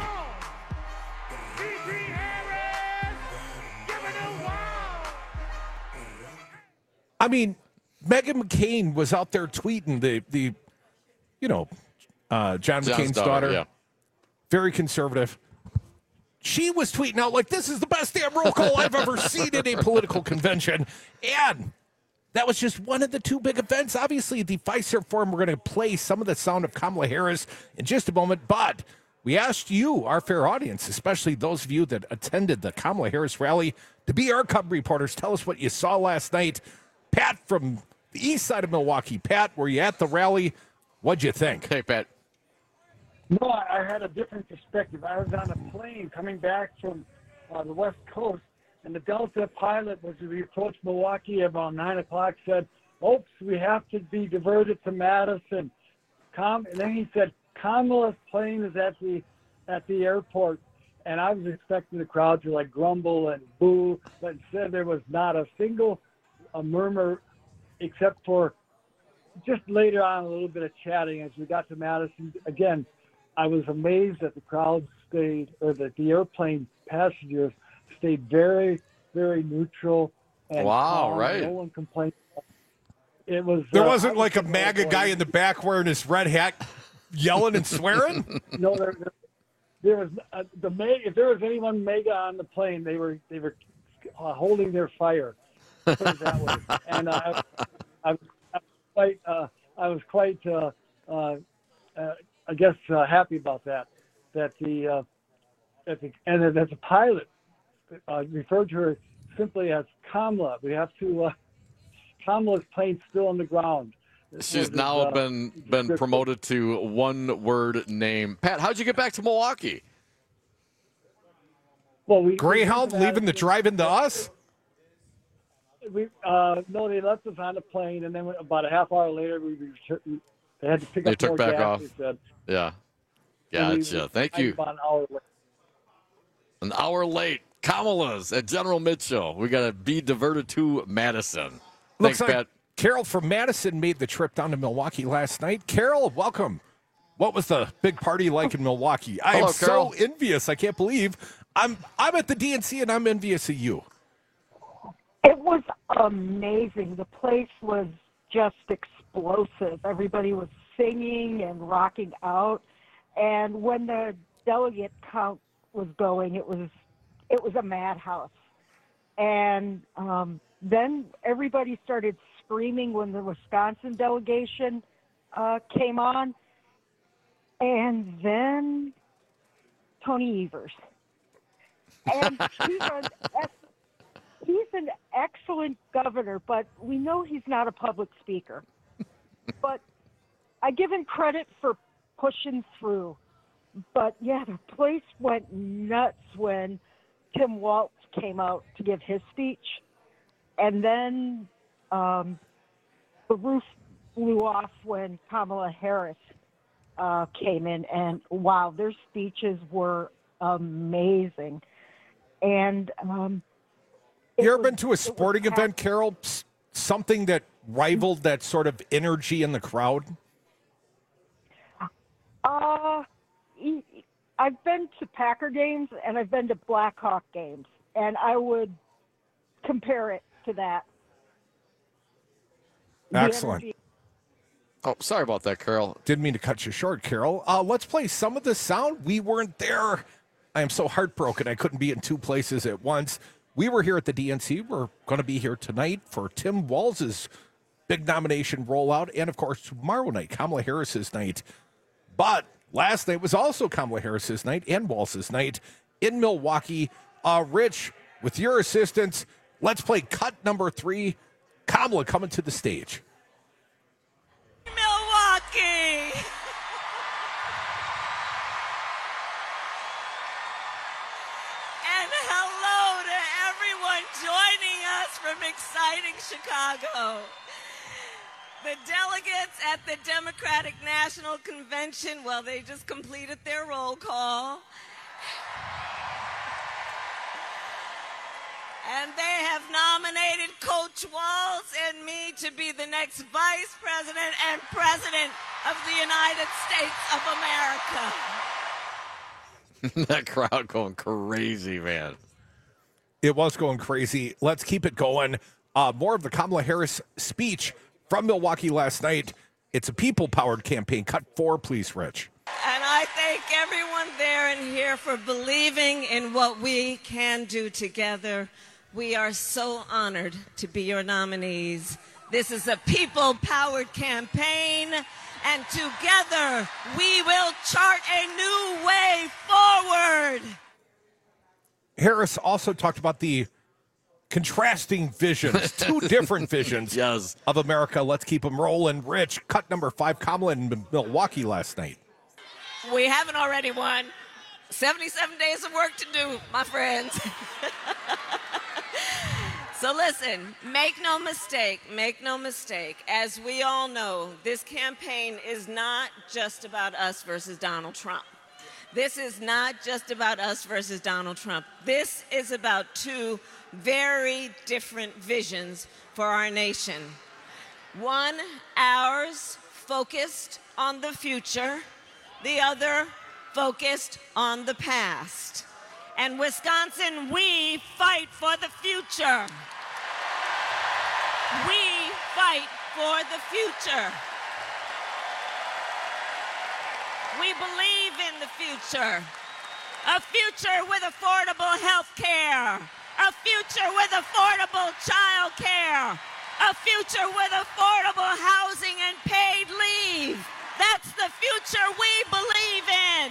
I mean, Meghan McCain was out there tweeting the, the you know, uh, John John's McCain's daughter, daughter. yeah. Very conservative. She was tweeting out like, this is the best damn roll call I've ever seen at a political convention. And that was just one of the two big events. Obviously, the Fiserv Forum, we're going to play some of the sound of Kamala Harris in just a moment. But we asked you, our fair audience, especially those of you that attended the Kamala Harris rally, to be our Cub reporters. Tell us what you saw last night. Pat from the east side of Milwaukee. Pat, were you at the rally? What'd you think? Hey, Pat. No, I I had a different perspective. I was on a plane coming back from uh, the West Coast, and the Delta pilot, as we approached Milwaukee about nine o'clock, said, oops, we have to be diverted to Madison. Com- and then he said, Kamala's plane is at the at the airport. And I was expecting the crowd to, like, grumble and boo, but instead there was not a single a murmur except for just later on a little bit of chatting as we got to Madison. Again, I was amazed that the crowd stayed, or that the airplane passengers stayed very, very neutral. And Wow, calm. right. No one complained. It was. There uh, wasn't I like a was MAGA guy in the back wearing his red hat yelling and swearing? No, there, there, there was uh, the Ma- if there was anyone mega on the plane, they were they were uh, holding their fire. Put it that way. And uh, I, I, was, I was quite uh, I was quite uh, uh, uh, I guess uh, happy about that. That the uh, that the and that the pilot uh, referred to her simply as Kamala. We have to. Uh, Kamala's plane still on the ground. She's Was, now uh, been been promoted to one word name. Pat, how'd you get back to Milwaukee? Well, we Greyhound we leaving the drive-in to us? We uh, no, they left us on the plane, and then about a half hour later, we returned. They had to pick They up took more back gas. off. They said. Yeah. And we Gotcha. were Thank you. About an hour late. An hour late. Kamala's at General Mitchell. We got to be diverted to Madison. Looks Thanks, like Pat. Carol from Madison made the trip down to Milwaukee last night. Carol, welcome. What was the big party like in Milwaukee? I Hello, am Carol. so envious. I can't believe I'm I'm at the D N C and I'm envious of you. It was amazing. The place was just explosive. Everybody was singing and rocking out. And when the delegate count was going, it was it was a madhouse. And um, then everybody started screaming when the Wisconsin delegation uh, came on. And then Tony Evers. And he's an, he's an excellent governor, but we know he's not a public speaker. But I give him credit for pushing through. But, yeah, the place went nuts when Tim Walz came out to give his speech. And then um, the roof blew off when Kamala Harris uh, came in. And, wow, their speeches were amazing. And um, you ever was, been to a sporting event, Carol? Something that rivaled that sort of energy in the crowd? Uh, I've been to Packer games and I've been to Blackhawk games, and I would compare it to that. Excellent. Oh, sorry about that, Carol. Didn't mean to cut you short, Carol. Uh, let's play some of the sound. We weren't there. I am so heartbroken I couldn't be in two places at once. We were here at the D N C. We're going to be here tonight for Tim Walz's big nomination rollout, and, of course, tomorrow night, Kamala Harris's night. But last night was also Kamala Harris's night and Walz's night in Milwaukee. Uh, Rich, with your assistance, let's play cut number three. Kamala coming to the stage. Milwaukee! And hello to everyone joining us from exciting Chicago. The delegates at the Democratic National Convention, well, they just completed their roll call. And they have nominated Coach Walz and me to be the next Vice President and President of the United States of America. That crowd going crazy, man. It was going crazy. Let's keep it going. Uh, more of the Kamala Harris speech from Milwaukee last night. It's a people-powered campaign. Cut four, please, Rich. And I thank everyone there and here for believing in what we can do together. We are so honored to be your nominees. This is a people-powered campaign, and together we will chart a new way forward. Harris also talked about the contrasting visions, two different visions yes. of America. Let's keep them rolling. Rich, cut number five, Kamala in Milwaukee last night. We haven't already won. seventy-seven days of work to do, my friends. So listen, make no mistake, make no mistake. As we all know, this campaign is not just about us versus Donald Trump. This is not just about us versus Donald Trump. This is about two very different visions for our nation. One, ours, focused on the future. The other, focused on the past. And Wisconsin, we fight for the future. We fight for the future. We believe in the future. A future with affordable health care. A future with affordable child care. A future with affordable housing and paid leave. That's the future we believe in.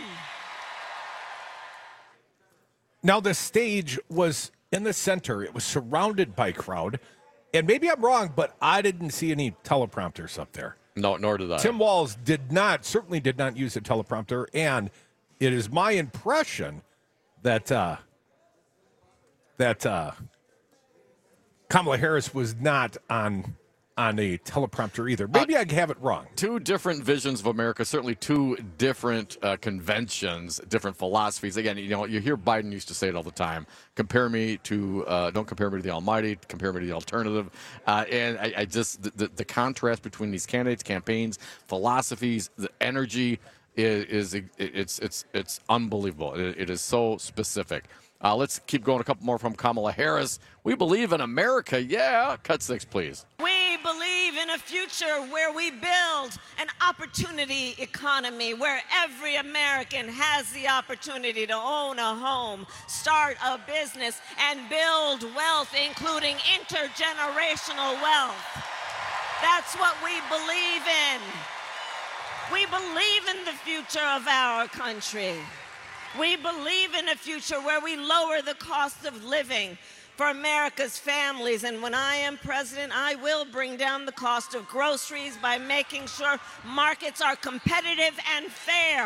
Now, the stage was in the center. It was surrounded by crowd. And maybe I'm wrong, but I didn't see any teleprompters up there. No, nor did I. Tim Walz did not, certainly did not use a teleprompter. And it is my impression that uh, that uh, Kamala Harris was not on on a teleprompter either. Maybe uh, I have it wrong. Two different visions of America, certainly two different uh, conventions, different philosophies. Again, you know, you hear Biden used to say it all the time. Compare me to, uh, don't compare me to the Almighty, compare me to the alternative. Uh, and I, I just, the, the, the contrast between these candidates, campaigns, philosophies, the energy is, is it's, it's, it's unbelievable. It, it is so specific. Uh, let's keep going. A couple more from Kamala Harris. We believe in America. Yeah. Cut six, please. We believe in a future where we build an opportunity economy, where every American has the opportunity to own a home, start a business, and build wealth, including intergenerational wealth. That's what we believe in. We believe in the future of our country. We believe in a future where we lower the cost of living for America's families. And when I am president, I will bring down the cost of groceries by making sure markets are competitive and fair.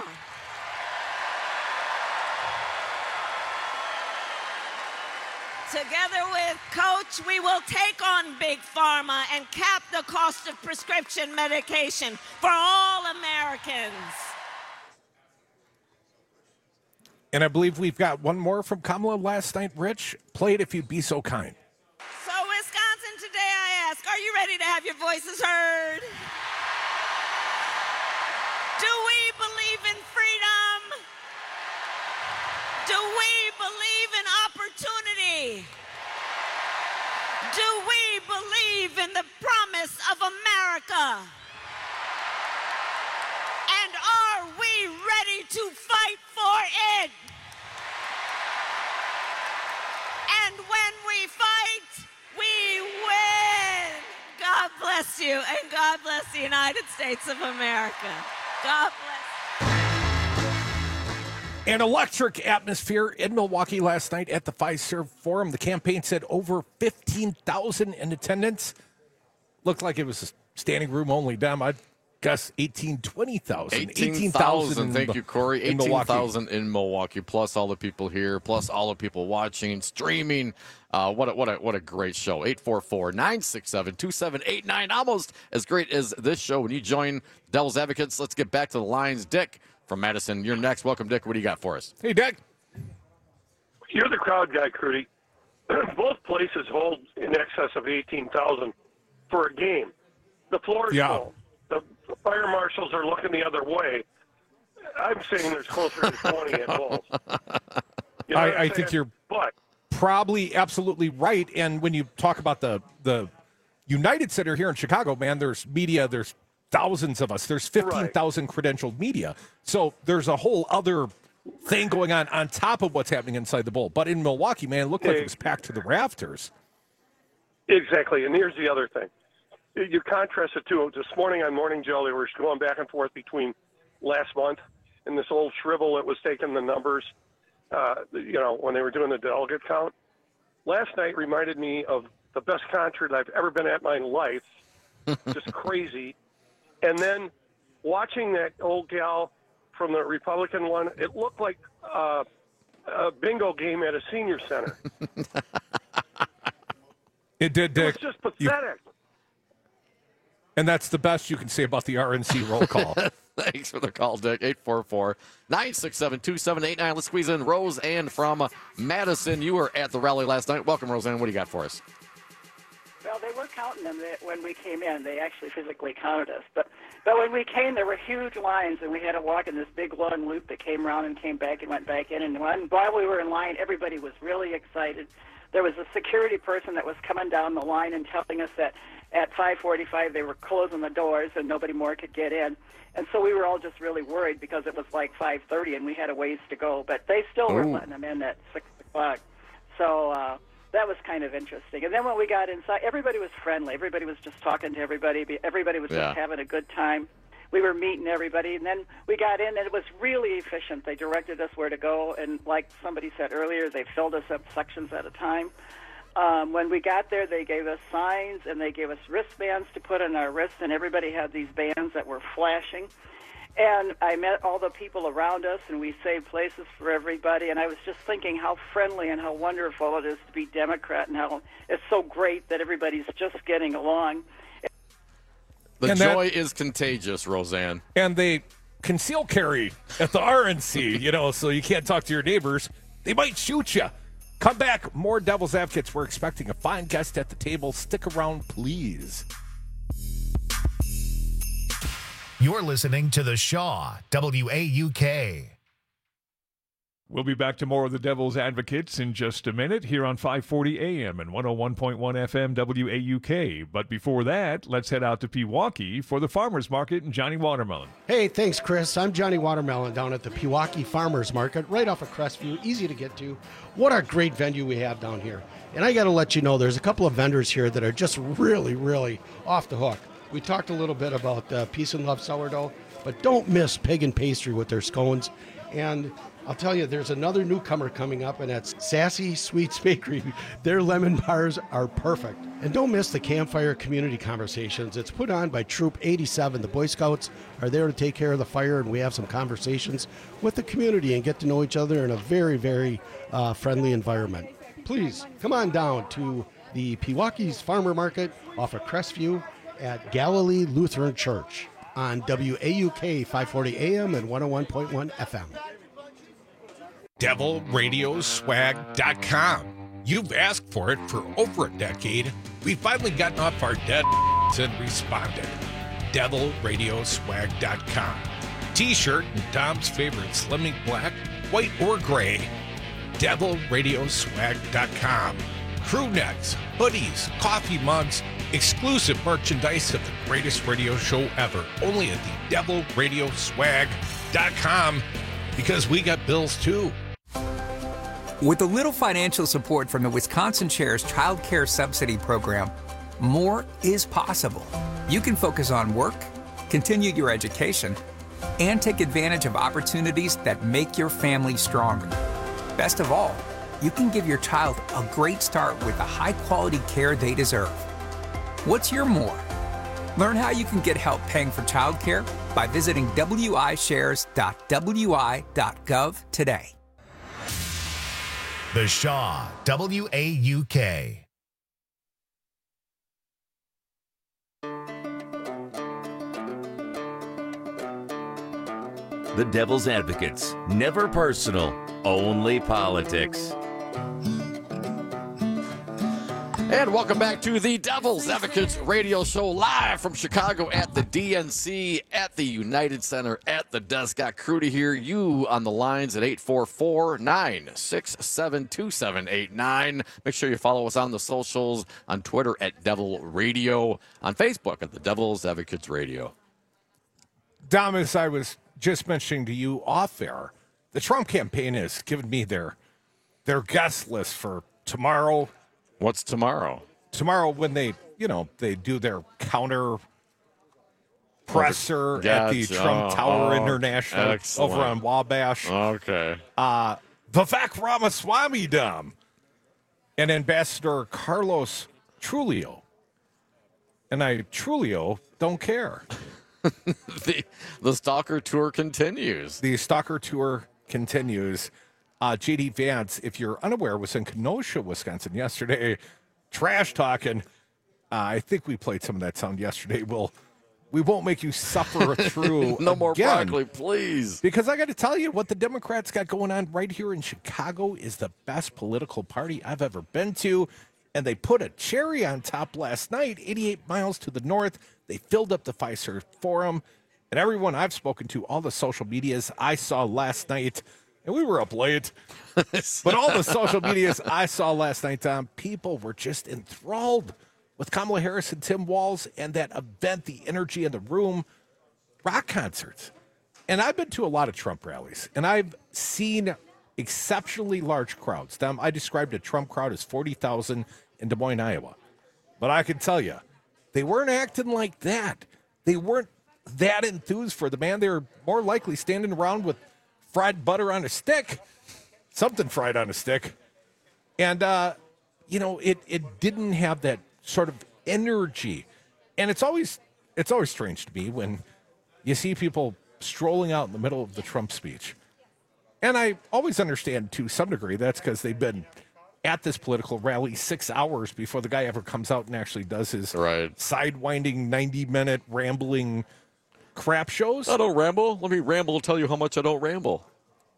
Together with Coach, we will take on Big Pharma and cap the cost of prescription medication for all Americans. And I believe we've got one more from Kamala last night. Rich, play it if you'd be so kind. So, Wisconsin, today I ask, are you ready to have your voices heard? Do we believe in freedom? Do we believe in opportunity? Do we believe in the promise of America? And are we ready to fight for it? And when we fight, we win. God bless you, and God bless the United States of America. God bless. An electric atmosphere in Milwaukee last night at the Fiserv Forum. The campaign said over fifteen thousand in attendance. Looked like it was a standing room only dem. I'd guess eighteen, twenty thousand. eighteen thousand. Thank you, Corey. eighteen thousand in Milwaukee, plus all the people here, plus all the people watching, streaming. Uh, what, a, what, a, what a great show. eight four four, nine six seven, two seven eight nine. Almost as great as this show. When you join Devil's Advocates, let's get back to the lines. Dick from Madison, you're next. Welcome, Dick. What do you got for us? Hey, Dick. You're the crowd guy, Crudy. Both places hold in excess of eighteen thousand for a game. The floor is Yeah. full. The fire marshals are looking the other way. I'm saying there's closer to twenty at both. You know what I'm I, I think saying? you're But probably absolutely right. And when you talk about the the United Center here in Chicago, man, there's media, there's thousands of us. There's fifteen thousand credentialed media. So there's a whole other thing going on on top of what's happening inside the bowl. But in Milwaukee, man, it looked like it was packed to the rafters. Exactly. And here's the other thing. You contrast it to this morning on Morning Joe, they were going back and forth between last month and this old shrivel that was taking the numbers, uh, you know, when they were doing the delegate count. Last night reminded me of the best concert I've ever been at in my life. Just crazy. And then watching that old gal from the Republican one, it looked like uh, a bingo game at a senior center. It did, Dick. It was just pathetic. You, and that's the best you can say about the R N C roll call. Thanks for the call, Dick. eight four four, nine six seven, two seven eight nine. Let's squeeze in Roseanne from uh, Madison. You were at the rally last night. Welcome, Roseanne. What do you got for us? Well, they were counting them when we came in. They actually physically counted us. But but when we came, there were huge lines, and we had to walk in this big long loop that came around and came back and went back in. And while we were in line, everybody was really excited. There was a security person that was coming down the line and telling us that at five forty-five they were closing the doors and nobody more could get in. And so we were all just really worried because it was like five thirty and we had a ways to go. But they still were Ooh. letting them in at six o'clock. So uh, that was kind of interesting. And then when we got inside, everybody was friendly. Everybody was just talking to everybody. Everybody was Yeah. just having a good time. We were meeting everybody. And then we got in, and it was really efficient. They directed us where to go. And like somebody said earlier, they filled us up sections at a time. Um, when we got there, they gave us signs, and they gave us wristbands to put on our wrists, and everybody had these bands that were flashing. And I met all the people around us, and we saved places for everybody. And I was just thinking how friendly and how wonderful it is to be Democrat, and how it's so great that everybody's just getting along. The And that- joy is contagious, Roseanne. And they conceal carry at the R N C, you know, so you can't talk to your neighbors. They might shoot you. Come back. More Devil's Advocates. We're expecting a fine guest at the table. Stick around, please. You're listening to The Shaw, W A U K. We'll be back to more of the Devil's Advocates in just a minute here on five forty A M and one oh one point one F M W A U K. But before that, let's head out to Pewaukee for the Farmers Market and Johnny Watermelon. Hey, thanks, Chris. I'm Johnny Watermelon down at the Pewaukee Farmers Market, right off of Crestview, easy to get to. What a great venue we have down here. And I got to let you know, there's a couple of vendors here that are just really, really off the hook. We talked a little bit about uh, Peace and Love sourdough, but don't miss Pig and Pastry with their scones. And I'll tell you, there's another newcomer coming up, and that's Sassy Sweets Bakery. Their lemon bars are perfect. And don't miss the Campfire Community Conversations. It's put on by Troop eighty-seven. The Boy Scouts are there to take care of the fire, and we have some conversations with the community and get to know each other in a very, very uh, friendly environment. Please, come on down to the Pewaukee's Farmer Market off of Crestview at Galilee Lutheran Church on W A U K five forty A M and one oh one point one F M. devil radio swag dot com. You've asked for it for over a decade. We've finally gotten off our dead and responded. devil radio swag dot com. T-shirt and Dom's favorite Slimming Black, white or gray. devil radio swag dot com. Crew necks, hoodies, coffee mugs, exclusive merchandise of the greatest radio show ever. Only at the devil radio swag dot com, because we got bills too. With a little financial support from the Wisconsin Chair's Child Care Subsidy Program, more is possible. You can focus on work, continue your education, and take advantage of opportunities that make your family stronger. Best of all, you can give your child a great start with the high-quality care they deserve. What's your more? Learn how you can get help paying for childcare by visiting w i shares dot w i dot gov today. The Shaw, W A U K. The Devil's Advocates. Never personal, only politics. And welcome back to the Devil's Advocates radio show, live from Chicago at the D N C, at the United Center, at the desk. Got Crudy here. You on the lines at eight four four, nine six seven, two seven eight nine. Make sure you follow us on the socials, on Twitter at Devil Radio, on Facebook at the Devil's Advocates Radio. Dom, as I was just mentioning to you off air, the Trump campaign has given me their their guest list for tomorrow. What's tomorrow? Tomorrow when they, you know, they do their counter presser Gotcha. at the Trump Oh, Tower oh, International excellent. over on Wabash. Okay. Uh, Vivek Ramaswamy, Dom, and Ambassador Carlos Trujillo. And I, Trujillo, don't care. the, the Stalker Tour continues. The Stalker Tour continues. Uh, J D Vance, if you're unaware, was in Kenosha, Wisconsin yesterday, trash talking. Uh, I think we played some of that sound yesterday. We'll, we won't make you suffer through No more again, broccoli, please. Because I got to tell you, what the Democrats got going on right here in Chicago is the best political party I've ever been to. And they put a cherry on top last night, eighty-eight miles to the north. They filled up the Fiserv Forum. And everyone I've spoken to, all the social medias I saw last night, and we were up late, but all the social medias I saw last night, Tom, people were just enthralled with Kamala Harris and Tim Walz and that event, the energy in the room, rock concerts. And I've been to a lot of Trump rallies, and I've seen exceptionally large crowds. Tom, I described a Trump crowd as forty thousand in Des Moines, Iowa. But I can tell you, they weren't acting like that. They weren't that enthused for the man. They were more likely standing around with fried butter on a stick, something fried on a stick. And, uh, you know, it, it didn't have that sort of energy. And it's always, it's always strange to me when you see people strolling out in the middle of the Trump speech. And I always understand to some degree that's because they've been at this political rally six hours before the guy ever comes out and actually does his right. sidewinding ninety minute rambling crap shows. I don't ramble. Let me ramble tell you how much I don't ramble.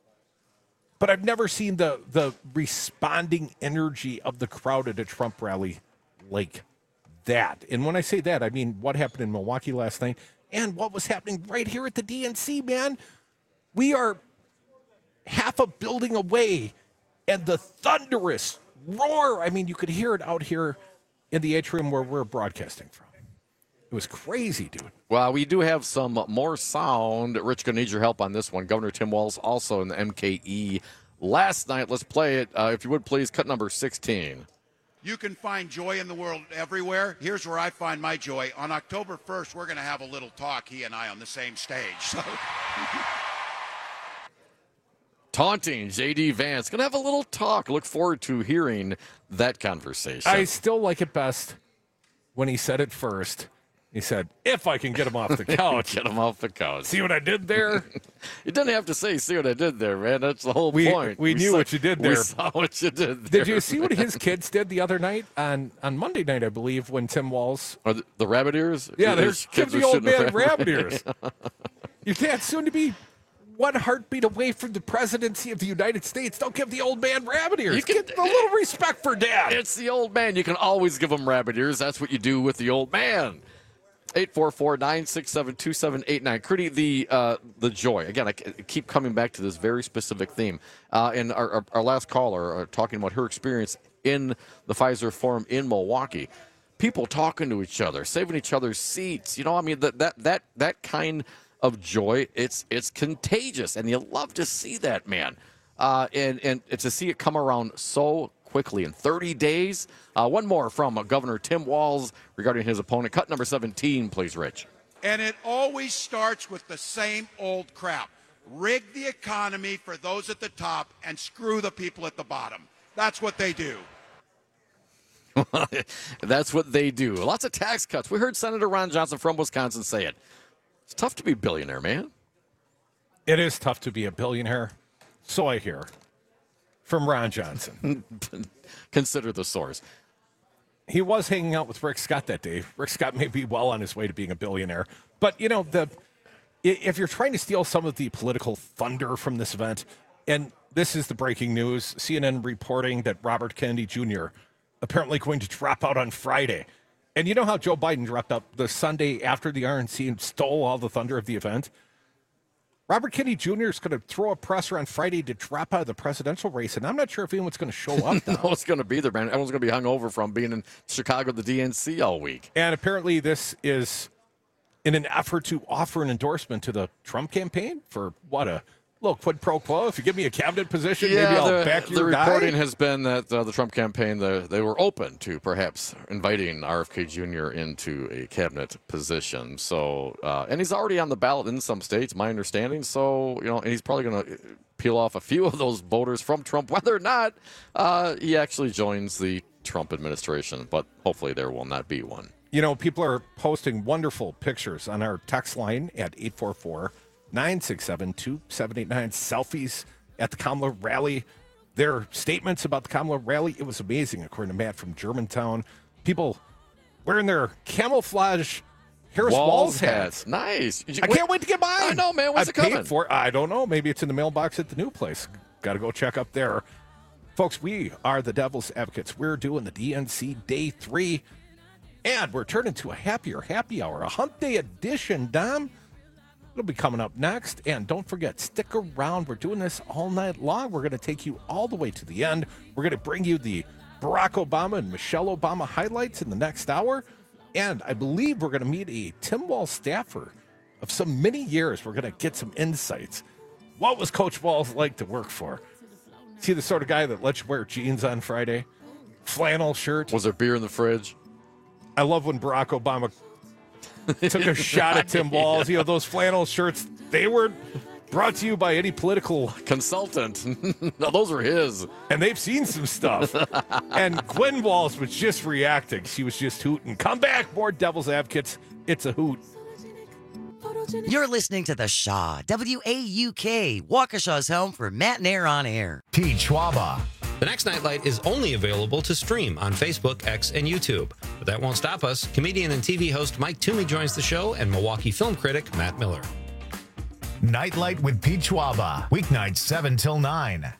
But I've never seen the the responding energy of the crowd at a Trump rally like that. And when I say that, I mean what happened in Milwaukee last night and what was happening right here at the D N C, man. We are half a building away, and the thunderous roar. I mean, you could hear it out here in the atrium where we're broadcasting from. It was crazy, dude. Well, we do have some more sound. Rich, gonna need your help on this one. Governor Tim Walz also in the M K E last night. Let's play it. Uh, if you would, please, cut number sixteen. You can find joy in the world everywhere. Here's where I find my joy. On October first, we're going to have a little talk, he and I, on the same stage. So. Taunting J D Vance. Going to have a little talk. Look forward to hearing that conversation. I still like it best when he said it first. He said, if I can get him off the couch. Get him off the couch. See what I did there? You didn't have to say, see what I did there, man. That's the whole we, point. We, we knew saw, what you did there. We saw what you did there. Did you see what his kids did the other night on, on Monday night, I believe, when Tim Walz... Are the, the rabbit ears? Yeah, they're kids give the old man rabbit ears. Your dad's soon to be one heartbeat away from the presidency of the United States. Don't give the old man rabbit ears. You can, Get a little respect for dad. It's the old man. You can always give him rabbit ears. That's what you do with the old man. eight four four, nine six seven, two seven eight nine. Crudy, the uh, the joy. Again, I keep coming back to this very specific theme. Uh, and our, our, our last caller uh, talking about her experience in the Pfizer Forum in Milwaukee. People talking to each other, saving each other's seats. You know, I mean, that that that that kind of joy, it's it's contagious. And you love to see that, man. Uh, and, and to see it come around so quickly in thirty days. Uh, one more from uh, Governor Tim Walz regarding his opponent. Cut number seventeen, please, Rich. And it always starts with the same old crap. Rig the economy for those at the top and screw the people at the bottom. That's what they do. That's what they do. Lots of tax cuts. We heard Senator Ron Johnson from Wisconsin say it. It's tough to be a billionaire, man. It is tough to be a billionaire. So I hear. From Ron Johnson. Consider the source. He was hanging out with Rick Scott that day. Rick Scott may be well on his way to being a billionaire. But, you know, the if you're trying to steal some of the political thunder from this event, and this is the breaking news, C N N reporting that Robert Kennedy Junior apparently going to drop out on Friday. And you know how Joe Biden dropped out the Sunday after the R N C and stole all the thunder of the event? Robert Kennedy Junior is going to throw a presser on Friday to drop out of the presidential race, and I'm not sure if anyone's going to show up now. No one's going to be there, man. Everyone's going to be hung over from being in Chicago, the D N C all week. And apparently this is in an effort to offer an endorsement to the Trump campaign for, what, a little quid pro quo? If you give me a cabinet position, yeah, maybe I'll the, back your The guy. reporting has been that uh, the Trump campaign, the, they were open to perhaps inviting R F K Junior into a cabinet position. So, uh, and he's already on the ballot in some states, my understanding. So, you know, and he's probably going to peel off a few of those voters from Trump, whether or not uh, he actually joins the Trump administration. But hopefully there will not be one. You know, people are posting wonderful pictures on our text line at eight four four, nine six seven, two seven eight nine. Selfies at the Kamala rally. Their statements about the Kamala rally, it was amazing, according to Matt from Germantown. People wearing their camouflage Harris Walz Walz hats. hats. Nice. I can't wait to get mine. I know, man. When's I it coming? paid for it. I don't know. Maybe it's in the mailbox at the new place. Got to go check up there. Folks, we are the Devil's Advocates. We're doing the D N C Day three, and we're turning to a happier happy hour, a hump day edition, Dom. It'll be coming up next. And don't forget, stick around. We're doing this all night long. We're going to take you all the way to the end. We're going to bring you the Barack Obama and Michelle Obama highlights in the next hour. And I believe we're going to meet a Tim Walz staffer of some many years. We're going to get some insights. What was Coach Walz like to work for? Is he the sort of guy that lets you wear jeans on Friday? Flannel shirt? Was there beer in the fridge? I love when Barack Obama took a shot at Tim Walz. You know, those flannel shirts, they were brought to you by any political consultant. No, those are his. And they've seen some stuff. And Gwen Walz was just reacting. She was just hooting. Come back, more Devil's Advocates. It's a hoot. You're listening to The Shaw, W A U K, Waukesha's home for Matt and Air on Air. Pete Schwaba. The next Nightlight is only available to stream on Facebook, X, and YouTube. But that won't stop us. Comedian and T V host Mike Toomey joins the show, and Milwaukee film critic Matt Miller. Nightlight with Pete Schwaba. Weeknights seven till nine.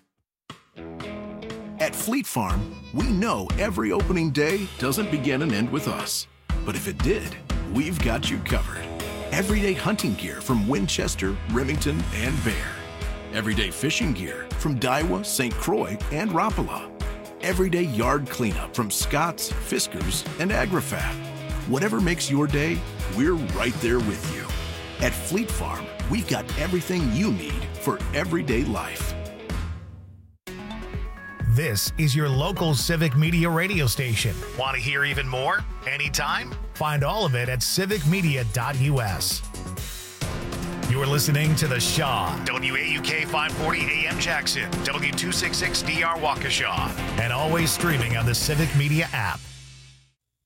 At Fleet Farm, we know every opening day doesn't begin and end with us. But if it did, we've got you covered. Everyday hunting gear from Winchester, Remington, and Bear. Everyday fishing gear from Daiwa, Saint Croix, and Rapala. Everyday yard cleanup from Scott's, Fiskars, and AgriFab. Whatever makes your day, we're right there with you. At Fleet Farm, we've got everything you need for everyday life. This is your local Civic Media radio station. Want to hear even more? Anytime? Find all of it at civic media dot u s. You're listening to The Shaw, W A U K five forty A M Jackson, W two sixty-six D R Waukesha, and always streaming on the Civic Media app.